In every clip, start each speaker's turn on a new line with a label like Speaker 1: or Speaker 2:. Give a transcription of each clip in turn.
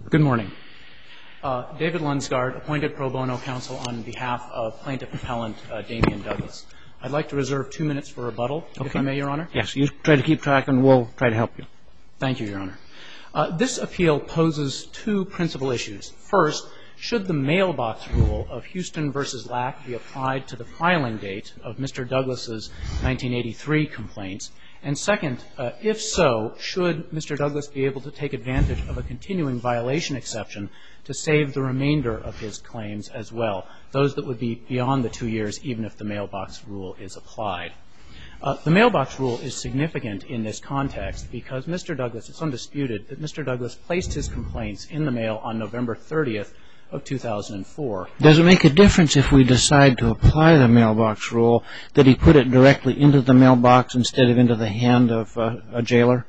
Speaker 1: Good morning. David Lunsgaard, appointed pro bono counsel on behalf of plaintiff appellant Damian Douglas. I'd like to reserve 2 minutes for rebuttal, if I may, Your Honor.
Speaker 2: Yes, you try to keep track and we'll try to help you.
Speaker 1: Thank you, Your Honor. This appeal poses two principal issues. First, should the mailbox rule of Houston v. Lack be applied to the filing date of Mr. Douglas's 1983 complaints? And second, if so, should Mr. Douglas be able to take advantage of a continuing violation exception to save the remainder of his claims as well, those that would be beyond the 2 years even if the mailbox rule is applied? The mailbox rule is significant in this context because Mr. Douglas, it's undisputed that Mr. Douglas placed his complaints in the mail on November 30th of 2004.
Speaker 2: Does it make a difference if we decide to apply the mailbox rule that he put it directly into the mailbox instead of into the hand of a jailer?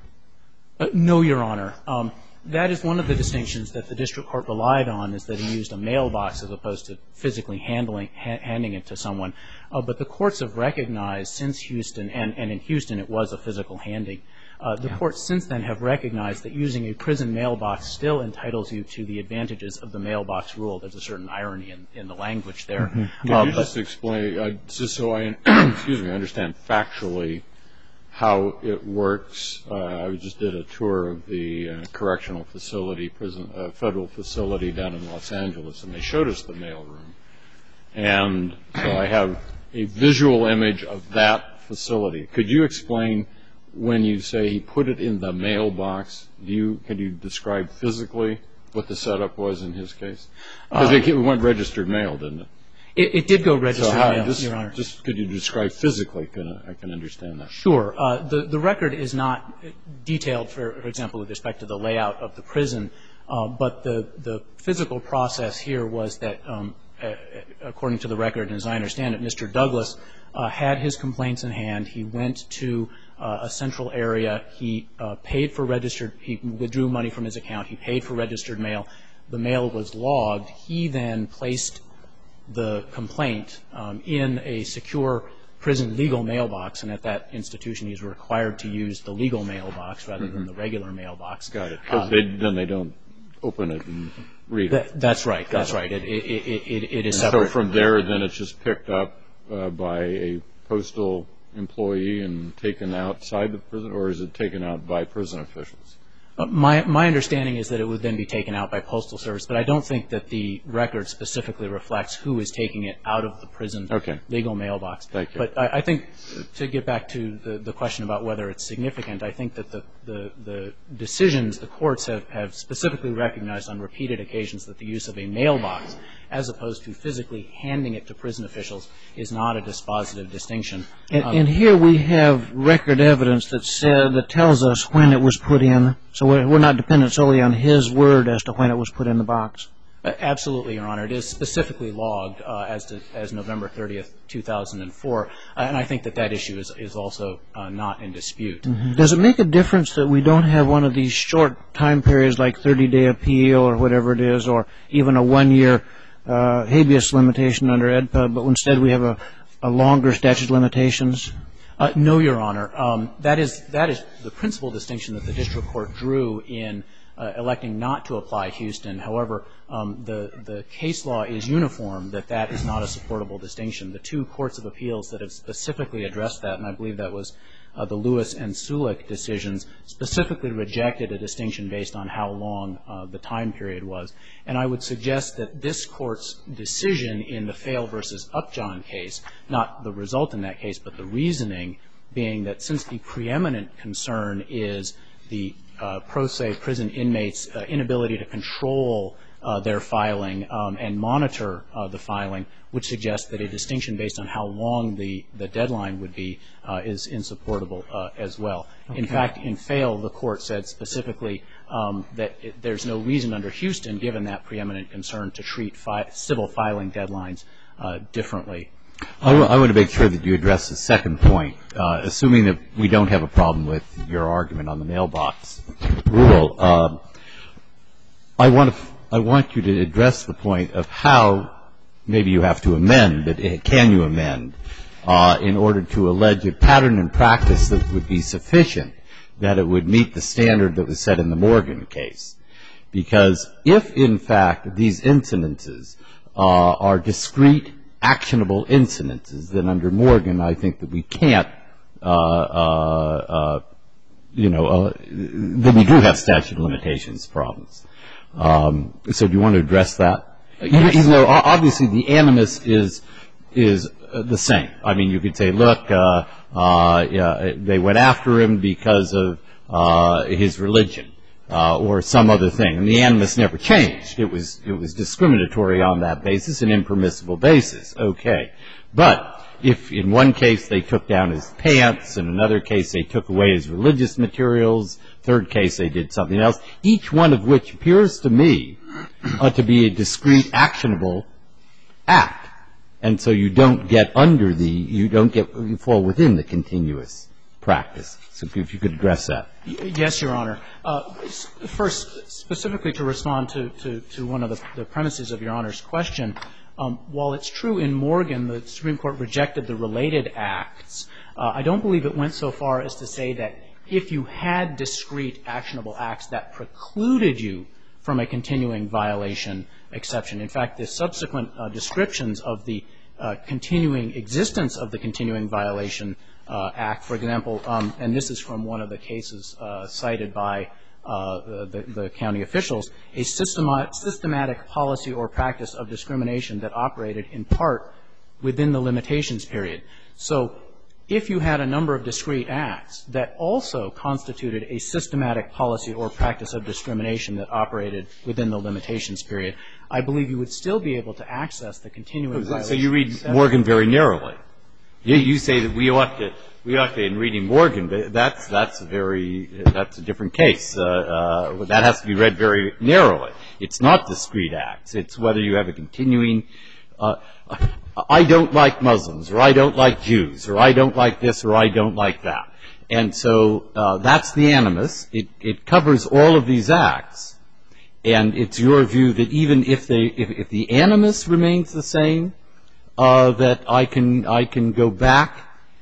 Speaker 1: No, Your Honor. That is one of the distinctions that the district court relied on, is that he used a mailbox as opposed to physically handing it to someone. But the courts have recognized since Houston, and in Houston it was a physical handing, the courts since then have recognized that using a prison mailbox still entitles you to the advantages of the mailbox rule. There's a certain irony in the language there.
Speaker 3: Can you just explain, just so I understand factually how it works? I just did a tour of the correctional facility, federal facility down in Los Angeles, and they showed us the mail room. And so I have a visual image of that facility. Could you explain, when you say he put it in the mailbox, can you describe physically what the setup was in his case? Because it went registered mail, didn't it?
Speaker 1: It did go registered mail, Your Honor.
Speaker 3: Just could you describe physically? I can understand that.
Speaker 1: Sure. The record is not detailed, for example, with respect to the layout of the prison, but the physical process here was that, according to the record, and as I understand it, Mr. Douglas had his complaints in hand. He went to a central area. He paid for registered. He withdrew money from his account. He paid for registered mail. The mail was logged. He then placed the complaint in a secure prison legal mailbox, and at that institution he's required to use the legal mailbox rather than the regular mailbox.
Speaker 3: Got it. Because then they don't open it and read it.
Speaker 1: That's right. That's right. It is separate.
Speaker 3: So from there, then it's just picked up by a postal employee and taken outside the prison, or is it taken out by prison officials?
Speaker 1: My understanding is that it would then be taken out by postal service, but I don't think that the record specifically reflects who is taking it out of the prison legal mailbox.
Speaker 3: Thank you.
Speaker 1: But I think, to get back to the question about whether it's significant, I think that the decisions, the courts have specifically recognized on repeated occasions that the use of a mailbox, as opposed to physically handing it to prison officials, is not a dispositive distinction.
Speaker 2: And here we have record evidence that tells us when it was put in, so we're not dependent solely on his word as to when it was put in the box.
Speaker 1: Absolutely, Your Honor. It is specifically logged as November 30th, 2004, and I think that issue is also not in dispute.
Speaker 2: Mm-hmm. Does it make a difference that we don't have one of these short time periods like 30-day appeal or whatever it is, or even a 1-year habeas limitation under AEDPA, but instead we have a longer statute of limitations?
Speaker 1: No, Your Honor. That is the principal distinction that the district court drew in electing not to apply Houston. However, the case law is uniform that is not a supportable distinction. The two courts of appeals that have specifically addressed that, and I believe that was the Lewis and Sulik decisions, specifically rejected a distinction based on how long the time period was. And I would suggest that this Court's decision in the Fail v. Upjohn case, not the result in that case, but the reasoning being that since the preeminent concern is the pro se prison inmates' inability to control their filing and monitor the filing, would suggest that a distinction based on how long the deadline would be is insupportable as well. Okay. In fact, in Fail, the Court said specifically that there's no reason under Houston, given that preeminent concern, to treat civil filing deadlines differently.
Speaker 4: I want to make sure that you address the second point. Assuming that we don't have a problem with your argument on the mailbox rule, I want you to address the point of how maybe you have to amend, but can you amend, in order to allege a pattern and practice that would be sufficient, that it would meet the standard that was set in the Morgan case. Because if, in fact, these incidences are discrete, actionable incidences, then under Morgan, I think that we can't, then we do have statute of limitations problems. So do you want to address that?
Speaker 1: Yes.
Speaker 4: Even though, obviously, the animus is the same. I mean, you could say, look, they went after him because of his religion or some other thing. And the animus never changed. It was discriminatory on that basis, an impermissible basis. Okay. But if in one case they took down his pants, in another case they took away his religious materials, third case they did something else, each one of which appears to me to be a discrete, actionable act. And so you don't get you fall within the continuous practice. So if you could address that.
Speaker 1: Yes, Your Honor. First, specifically to respond to one of the premises of Your Honor's question, while it's true in Morgan the Supreme Court rejected the related acts, I don't believe it went so far as to say that if you had discrete, actionable acts that precluded you from a continuing violation exception. In fact, the subsequent descriptions of the continuing existence of the continuing violation act, for example, and this is from one of the cases cited by the county officials, a systematic policy or practice of discrimination that operated in part within the limitations period. So if you had a number of discrete acts that also constituted a systematic policy or practice of discrimination that operated within the limitations period, I believe you would still be able to access the continuing violation.
Speaker 4: So you read Morgan very narrowly. You say that we ought to, in reading Morgan, that's a different case. That has to be read very narrowly. It's not discrete acts. It's whether you have a continuing, I don't like Muslims, or I don't like Jews, or I don't like this, or I don't like that. And so that's the animus. It covers all of these acts. And it's your view that even if the animus remains the same, that I can go back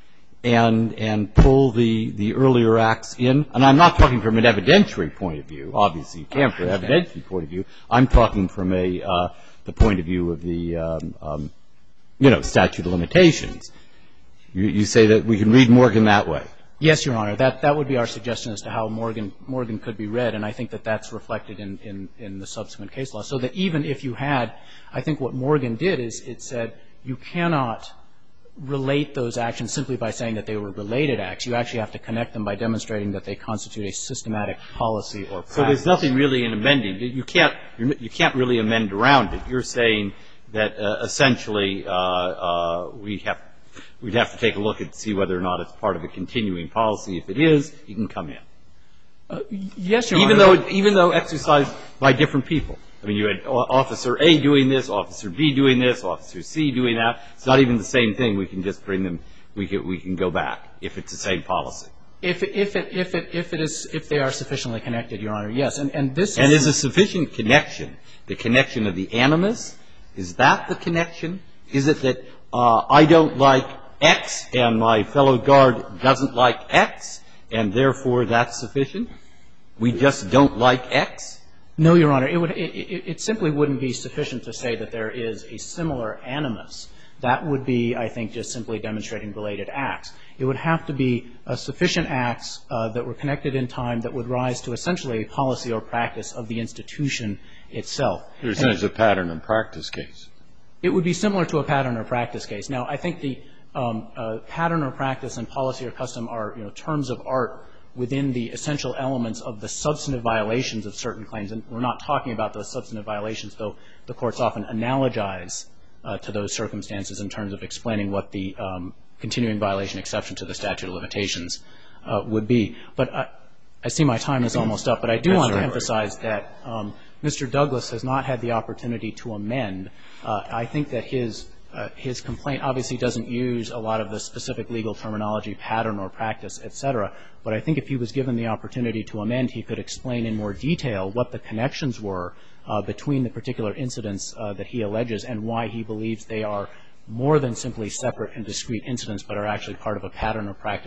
Speaker 4: and pull the earlier acts in. And I'm not talking from an evidentiary point of view. Obviously, you can't from an evidentiary point of view. I'm talking from the point of view of the statute of limitations. You say that we can read Morgan that way.
Speaker 1: Yes, Your Honor. That would be our suggestion as to how Morgan could be read, and I think that that's reflected in the subsequent case law. So that even if you had, I think what Morgan did is it said you cannot relate those actions simply by saying that they were related acts. You actually have to connect them by demonstrating that they constitute a systematic policy or practice.
Speaker 4: So there's nothing really in amending. You can't really amend around it. You're saying that essentially we'd have to take a look and see whether or not it's part of a continuing policy. If it is, you can come in.
Speaker 1: Yes, Your Honor.
Speaker 4: Even though exercised by different people. I mean, you had Officer A doing this, Officer B doing this, Officer C doing that. It's not even the same thing. We can just bring them. We can go back if it's the same policy.
Speaker 1: If they are sufficiently connected, Your Honor, yes. And this
Speaker 4: is a sufficient connection. The connection of the animus, is that the connection? Is it that I don't like X and my fellow guard doesn't like X, and therefore that's sufficient? We just don't like X?
Speaker 1: No, Your Honor. It simply wouldn't be sufficient to say that there is a similar animus. That would be, I think, just simply demonstrating related acts. It would have to be sufficient acts that were connected in time that would rise to essentially a policy or practice of the institution itself.
Speaker 3: You're saying it's a pattern and practice case.
Speaker 1: It would be similar to a pattern or practice case. Now, I think the pattern or practice and policy or custom are, terms of art within the essential elements of the substantive violations of certain claims. And we're not talking about those substantive violations, though the courts often analogize to those circumstances in terms of explaining what the continuing violation exception to the statute of limitations would be. But I see my time is almost up, but I do want to emphasize that Mr. Douglas has not had the opportunity to amend. I think that his complaint obviously doesn't use a lot of the specific legal terminology, pattern or practice, et cetera. But I think if he was given the opportunity to amend, he could explain in more detail what the connections were between the particular incidents that he alleges and why he believes they are more than simply separate and discrete incidents, but are actually part of a pattern or practice,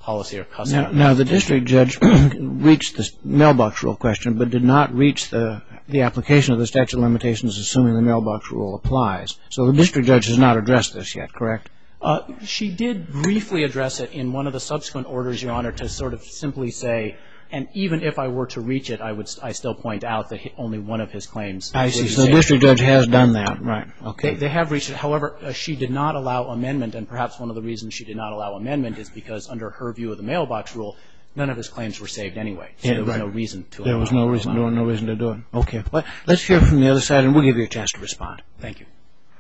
Speaker 1: policy or custom.
Speaker 2: Now, the district judge reached the mailbox rule question, but did not reach the application of the statute of limitations, assuming the mailbox rule applies. So the district judge has not addressed this yet, correct?
Speaker 1: She did briefly address it in one of the subsequent orders, Your Honor, to sort of simply say, and even if I were to reach it, I still point out that only one of his claims.
Speaker 2: I see. So the district judge has done that, right? Okay.
Speaker 1: They have reached it. However, she did not allow amendment, and perhaps one of the reasons she did not allow amendment is because under her view of the mailbox rule, none of his claims were saved anyway. So there was no reason to allow.
Speaker 2: There was no reason to do it. Okay. Well, let's hear from the other side, and we'll give you a chance to respond.
Speaker 1: Thank you.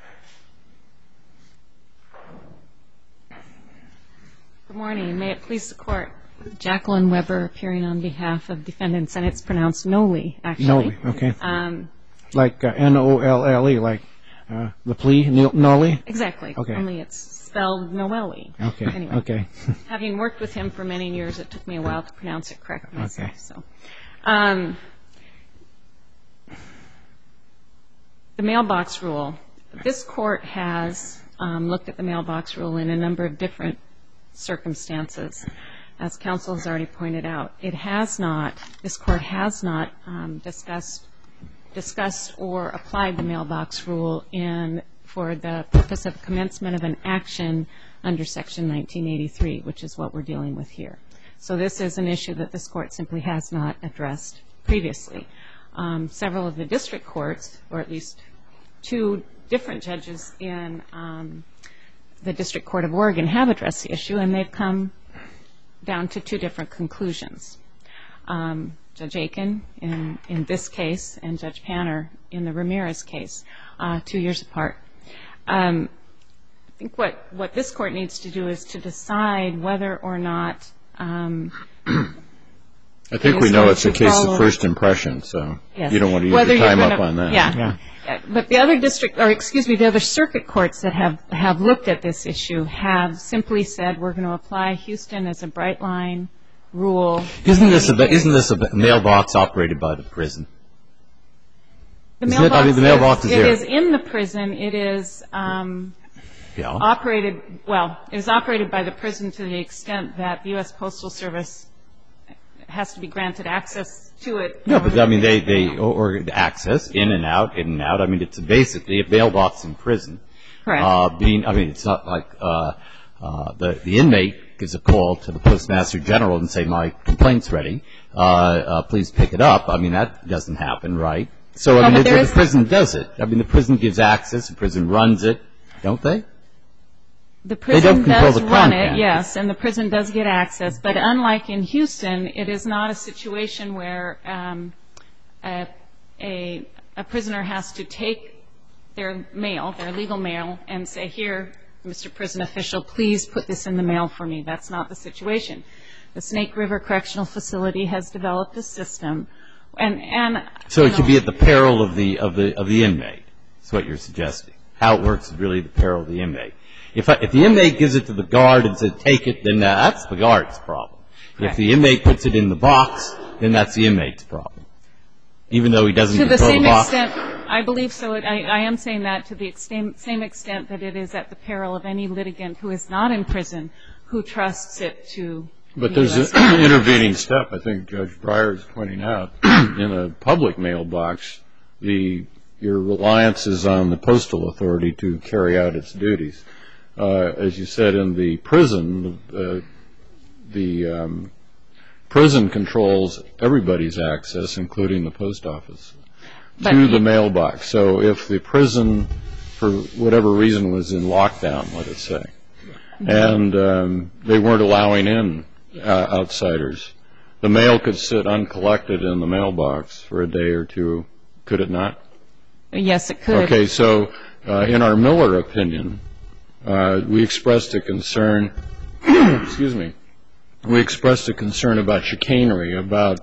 Speaker 5: Good morning. May it please the Court. Jacqueline Weber appearing on behalf of defendants, and it's pronounced Noli, actually.
Speaker 2: Noli, okay. Like N-O-L-L-E, like the plea, Noli?
Speaker 5: Exactly.
Speaker 2: Okay.
Speaker 5: Only it's spelled Noeli.
Speaker 2: Okay.
Speaker 5: Anyway,
Speaker 2: okay.
Speaker 5: Having worked with him for many years, it took me a while to pronounce it correctly myself.
Speaker 2: Okay.
Speaker 5: So, the mailbox rule. This Court has looked at the mailbox rule in a number of different circumstances. As counsel has already pointed out, this Court has not discussed or applied the mailbox rule for the purpose of commencement of an action under Section 1983, which is what we're dealing with here. So this is an issue that this Court simply has not addressed previously. Several of the district courts, or at least two different judges in the District Court of Oregon, have addressed the issue, and they've come down to two different conclusions. Judge Aiken in this case and Judge Panner in the Ramirez case, 2 years apart. I think what this Court needs to do is to decide whether or not
Speaker 3: I think we know it's a case of first impression, so you don't want to use your time up on that.
Speaker 5: Yeah. But the other circuit courts that have looked at this issue have simply said we're going to apply Houston as a bright line rule.
Speaker 4: Isn't this a mailbox operated by the prison?
Speaker 5: The mailbox
Speaker 4: is
Speaker 5: it
Speaker 4: there.
Speaker 5: is in the prison. It is operated by the prison to the extent that the U.S. Postal Service has to be granted access to it.
Speaker 4: No, but I mean they or access in and out. I mean it's basically a mailbox in prison.
Speaker 5: Correct.
Speaker 4: It's not like the inmate gives a call to the Postmaster General and say my complaint's ready. Please pick it up. I mean that doesn't happen, right? So I mean the prison does it. I mean the prison gives access. The prison runs it, don't they?
Speaker 5: The prison
Speaker 4: they don't control
Speaker 5: does
Speaker 4: the
Speaker 5: run
Speaker 4: content.
Speaker 5: it, yes, and the prison does get access. But unlike in Houston, it is not a situation where a prisoner has to take their mail, their legal mail, and say, here, Mr. Prison Official, please put this in the mail for me. That's not the situation. The Snake River Correctional Facility has developed a system,
Speaker 4: so it should be at the peril of the inmate. That's what you're suggesting. How it works is really the peril of the inmate. If the inmate gives it to the guard and says take it, then that's the guard's problem.
Speaker 5: Right.
Speaker 4: If the inmate puts it in the box, then that's the inmate's problem. Even though he doesn't control the box.
Speaker 5: To the same extent, I believe so. I am saying that to the same extent that it is at the peril of any litigant who is not in prison who trusts it to
Speaker 3: But there's an intervening step, I think Judge Breyer is pointing out. In a public mailbox, your reliance is on the postal authority to carry out its duties. As you said, in the prison, the prison controls everybody's access, including the post office, to the mailbox. So if the prison, for whatever reason, was in lockdown, let us say, and they weren't allowing in outsiders, the mail could sit uncollected in the mailbox for a day or two, could it not?
Speaker 5: Yes, it could.
Speaker 3: Okay, so in our Miller opinion, we expressed a concern, we expressed a concern about chicanery, about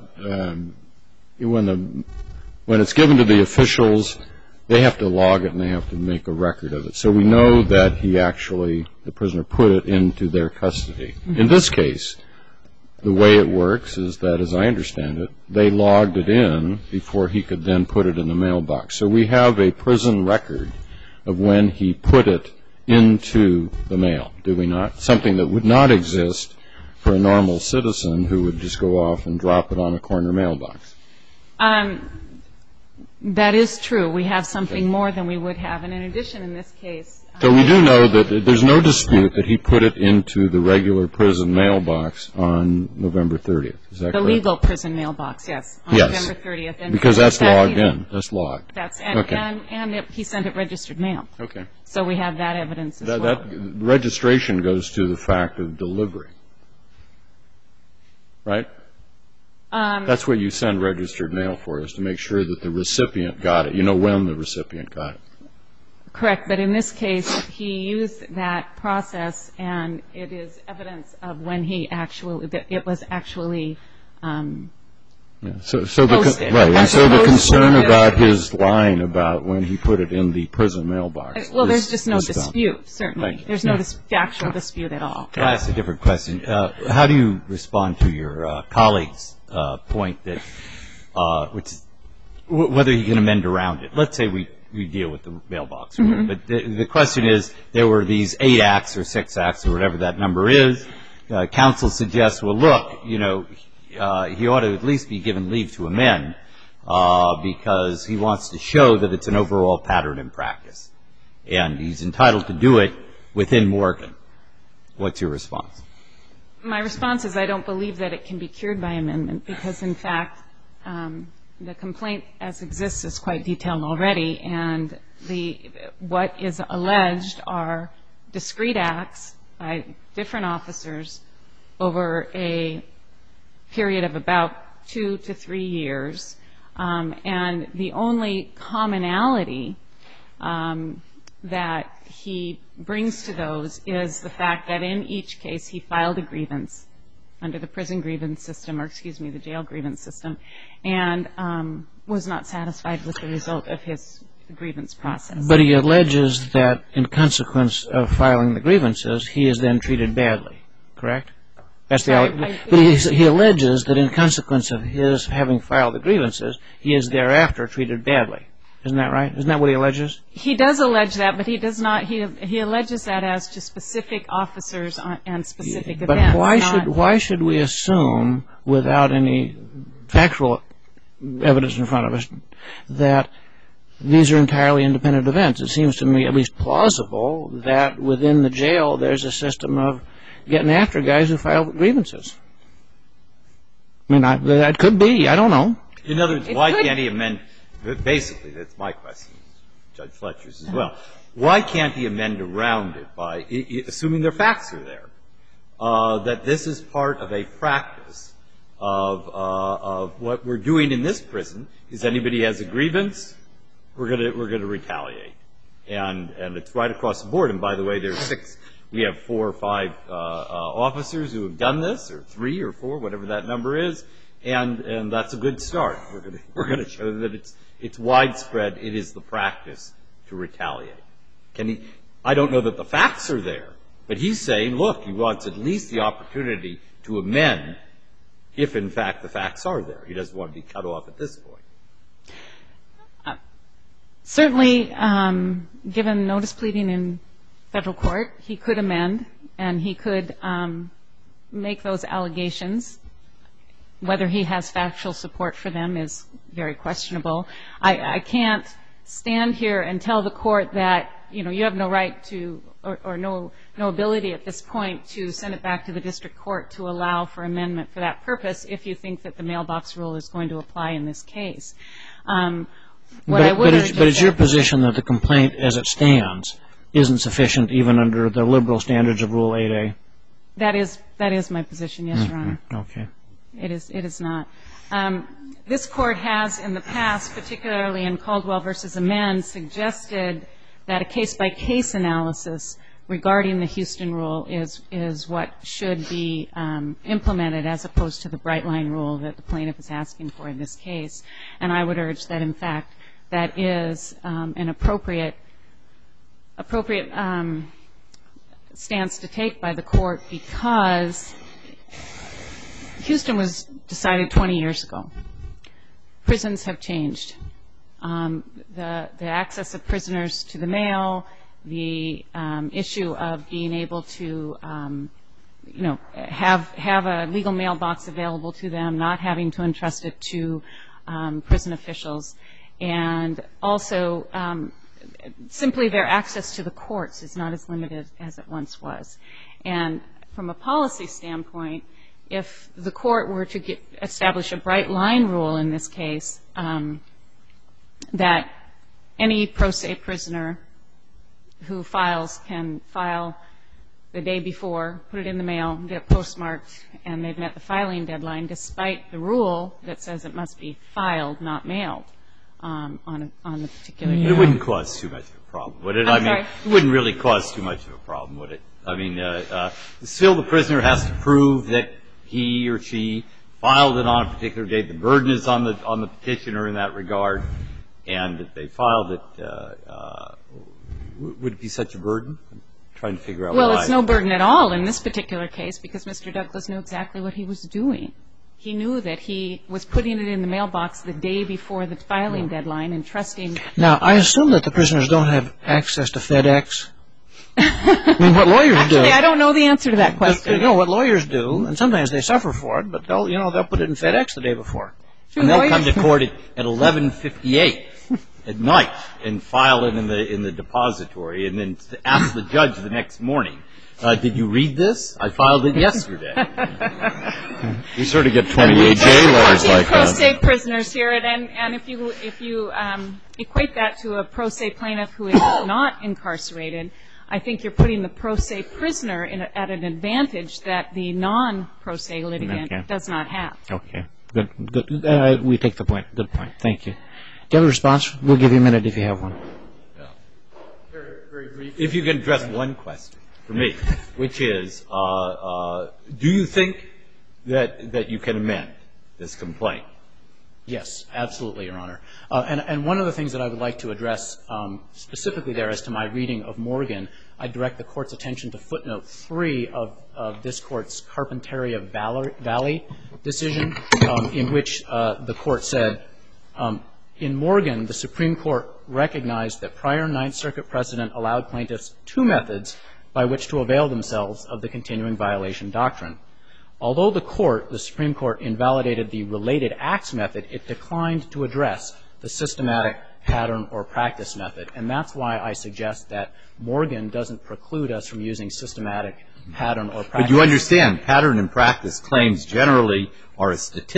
Speaker 3: when it's given to the officials, they have to log it and they have to make a record of it. So we know that the prisoner put it into their custody. In this case, the way it works is that, as I understand it, they logged it in before he could then put it in the mailbox. So we have a prison record of when he put it into the mail, do we not? Something that would not exist for a normal citizen who would just go off and drop it on a corner mailbox.
Speaker 5: That is true. We have something more than we would have. And in addition, in this case...
Speaker 3: So we do know that there's no dispute that he put it into the regular prison mailbox on November 30th. Is that correct?
Speaker 5: The legal prison mailbox, yes, on November 30th. And
Speaker 3: because that's logged in. That's logged.
Speaker 5: And he sent it registered mail.
Speaker 3: Okay.
Speaker 5: So we have that evidence as well.
Speaker 3: That registration goes to the fact of delivery, right? That's what you send registered mail for, is to make sure that the recipient got it. You know when the recipient got it.
Speaker 5: Correct. But in this case, he used that process, and it is evidence of when it was actually posted.
Speaker 3: Right. And so the concern about his lying about when he put it in the prison mailbox.
Speaker 5: Well, there's just no dispute, certainly.
Speaker 3: Thank you.
Speaker 5: There's no actual dispute at all.
Speaker 4: Can I ask a different question? How do you respond to your colleague's point that whether he can amend around it? Let's say we deal with the mailbox rule, but the question is, there were these 8 acts or 6 acts or whatever that number is. Counsel suggests, well, look, he ought to at least be given leave to amend because he wants to show that it's an overall pattern in practice, and he's entitled to do it within Morgan. What's your response?
Speaker 5: My response is I don't believe that it can be cured by amendment because, in fact, the complaint as exists is quite detailed already, and what is alleged are discrete acts by different officers over a period of about 2 to 3 years, and the only commonality that he brings to those is the fact that in each case he filed a grievance under the prison grievance system, or excuse me, the jail grievance system, and was not satisfied with the result of his grievance process.
Speaker 2: But he alleges that in consequence of filing the grievances, he is then treated badly, correct? That's he alleges that in consequence of his having filed the grievances, he is thereafter treated badly. Isn't that right? Isn't that what he alleges?
Speaker 5: He does allege that, but he does not. He alleges that as to specific officers and specific events.
Speaker 2: But why should we assume, without any factual evidence in front of us, that these are entirely independent events? It seems to me at least plausible that within the jail there's a system of getting after guys who file grievances. I mean, that could be. I don't know.
Speaker 4: In other words, why can't he amend? Basically, that's my question, Judge Fletcher's as well. Why can't he amend around it by, assuming their facts are there, that this is part of a practice of what we're doing in this prison is anybody has a grievance, we're going to retaliate. And it's right across the board. And by the way, we have 4 or 5 officers who have done this, or 3 or 4, whatever that number is, and that's a good start. We're going to show that it's widespread. It is the practice to retaliate. I don't know that the facts are there, but he's saying, look, he wants at least the opportunity to amend if, in fact, the facts are there. He doesn't want to be cut off at this point.
Speaker 5: Certainly, given notice pleading in federal court, he could amend, and he could make those allegations. Whether he has factual support for them is very questionable. I can't stand here and tell the court that, you have no right to, or no ability at this point to send it back to the district court to allow for amendment for that purpose if you think that the mailbox rule is going to apply in this case. But
Speaker 2: it's your position that the complaint as it stands isn't sufficient even under the liberal standards of Rule 8A?
Speaker 5: That is my position, yes, Your Honor.
Speaker 2: Okay.
Speaker 5: It is not. This court has in the past, particularly in Caldwell v. Amend, suggested that a case-by-case analysis regarding the Houston rule is what should be implemented as opposed to the bright-line rule that the plaintiff is asking for in this case. And I would urge that, in fact, that is an appropriate stance to take by the court because Houston was decided 20 years ago. Prisons have changed. The access of prisoners to the mail, the issue of being able to have a legal mailbox available to them, not having to entrust it to prison officials, and also simply their access to the courts is not as limited as it once was. And from a policy standpoint, if the court were to establish a bright line rule in this case, that any pro se prisoner who files can file the day before, put it in the mail, get it postmarked, and they've met the filing deadline, despite the rule that says it must be filed, not mailed, on the particular day.
Speaker 4: It wouldn't cause too much of a problem, would it?
Speaker 5: I'm sorry?
Speaker 4: It wouldn't really cause too much of a problem, would it? I mean, still the prisoner has to prove that he or she filed it on a particular date. The burden is on the petitioner in that regard, and that they filed it. Would it be such a burden? I'm trying to figure out why.
Speaker 5: Well, it's no burden at all in this particular case because Mr. Douglas knew exactly what he was doing. He knew that he was putting it in the mailbox the day before the filing deadline and trusting.
Speaker 2: Now, I assume that the prisoners don't have access to FedEx. I mean, what lawyers do.
Speaker 5: Actually, I don't know the answer to that question.
Speaker 2: You know, what lawyers do, and sometimes they suffer for it, but they'll put it in FedEx the day before.
Speaker 4: And they'll come to court at 11:58 at night and file it in the depository and then ask the judge the next morning, did you read this? I filed it yesterday.
Speaker 3: We sort of get 28 J letters like
Speaker 5: pro
Speaker 3: that.
Speaker 5: se prisoners here, and if you equate that to a pro se plaintiff who is not incarcerated, I think you're putting the pro se prisoner at an advantage that the non-pro se litigant does not have.
Speaker 2: Okay. Good. We take the point. Good point. Thank you. Do you have a response? We'll give you a minute if you have one.
Speaker 4: Very brief. If you can address one question for me, which is, do you think that you can amend this complaint?
Speaker 1: Yes, absolutely, Your Honor. And one of the things that I would like to address specifically there as to my reading of Morgan, I direct the Court's attention to footnote 3 of this Court's Carpinteria Valley decision, in which the Court said, in Morgan, the Supreme Court recognized that prior Ninth Circuit precedent allowed plaintiffs two methods by which to avail themselves of the continuing violation doctrine. Although the Supreme Court invalidated the related acts method, it declined to address the systematic pattern or practice method. And that's why I suggest that Morgan doesn't preclude us from using systematic pattern or practice.
Speaker 4: But you understand, pattern and practice claims generally are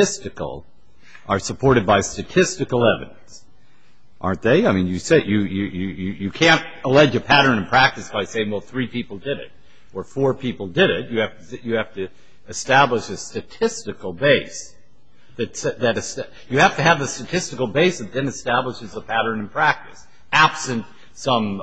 Speaker 4: supported by statistical evidence, aren't they? I mean, you say you can't allege a pattern and practice by saying, well, 3 people did it or 4 people did it. You have to establish a statistical base. You have to have the statistical base that then establishes a pattern and practice, absent some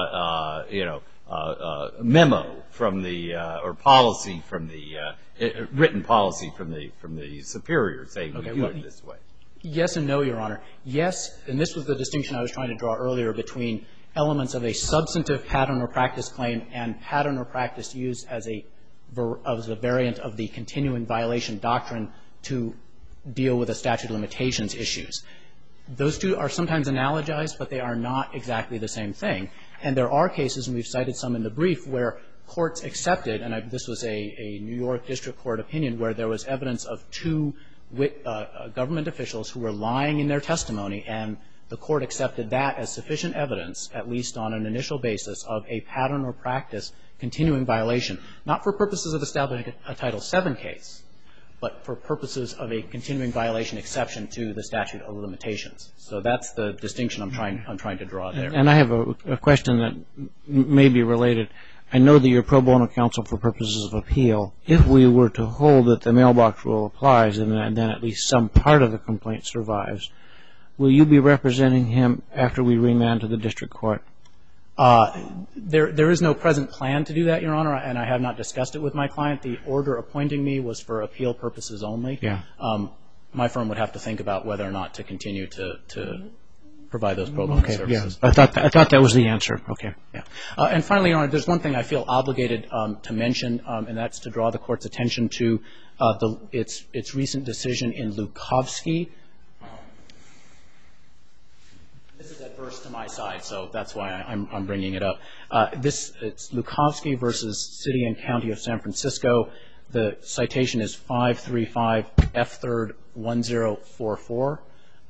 Speaker 4: memo from the or policy from the written policy from the superior saying we do it this way.
Speaker 1: Yes and no, Your Honor. Yes, and this was the distinction I was trying to draw earlier between elements of a substantive pattern or practice claim and pattern or practice used as a variant of the continuing violation doctrine to deal with the statute of limitations issues. Those two are sometimes analogized, but they are not exactly the same thing. And there are cases, and we've cited some in the brief, where courts accepted, and this was a New York District Court opinion, where there was evidence of 2 government officials who were lying in their testimony, and the court accepted that as sufficient evidence, at least on an initial basis, of a pattern or practice continuing violation, not for purposes of establishing a Title VII case, but for purposes of a continuing violation exception to the statute of limitations. So that's the distinction I'm trying to draw there.
Speaker 2: And I have a question that may be related. I know that you're pro bono counsel for purposes of appeal. If we were to hold that the mailbox rule applies and then at least some part of the complaint survives, will you be representing him after we remand to the district court?
Speaker 1: There is no present plan to do that, Your Honor, and I have not discussed it with my client. The order appointing me was for appeal purposes only.
Speaker 2: Yeah.
Speaker 1: My firm would have to think about whether or not to continue to provide those pro bono services.
Speaker 2: Yeah. I thought that was the answer. Okay.
Speaker 1: Yeah. And finally, Your Honor, there's one thing I feel obligated to mention, and that's to draw the Court's attention to its recent decision in Lukovsky. This is at verse works to my side, so that's why I'm bringing it up. It's Lukowski versus City and County of San Francisco. The citation is 535 F3rd 1044.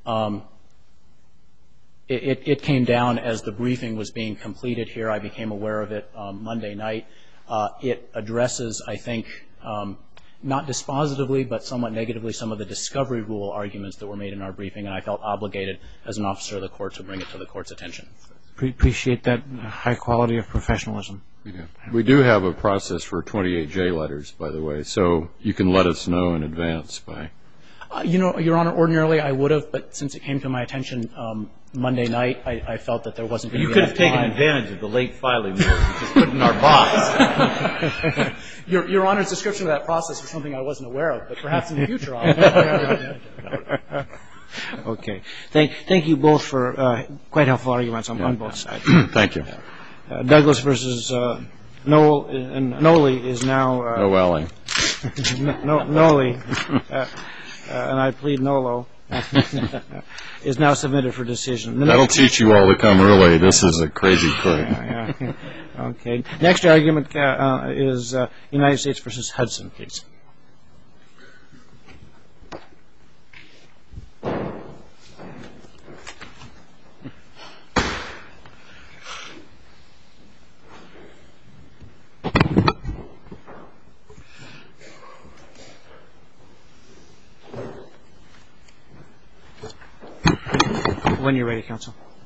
Speaker 1: It came down as the briefing was being completed here. I became aware of it Monday night. It addresses, I think, not dispositively, but somewhat negatively, some of the discovery rule arguments that were made in our briefing, and I felt obligated as an officer of the court to bring it to the court's attention.
Speaker 2: Appreciate that high quality of professionalism.
Speaker 3: We do have a process for 28J letters, by the way, so you can let us know in advance by...
Speaker 1: Your Honor, ordinarily I would have, but since it came to my attention Monday night, I felt that there wasn't going to be enough time.
Speaker 4: You could have taken advantage of the late filing rule and just put it in our box.
Speaker 1: Your Honor's description of that process was something I wasn't aware of, but perhaps in the future I'll...
Speaker 2: Okay. Thank you both for quite helpful arguments on both sides.
Speaker 3: Thank you.
Speaker 2: Douglas versus Noli is now...
Speaker 3: Noelli.
Speaker 2: Noli. And I plead Nolo. Is now submitted for decision.
Speaker 3: That'll teach you all to come early. This is a crazy court.
Speaker 2: Yeah. Okay. Next argument is United States versus Hudson, please. When you're ready, counsel.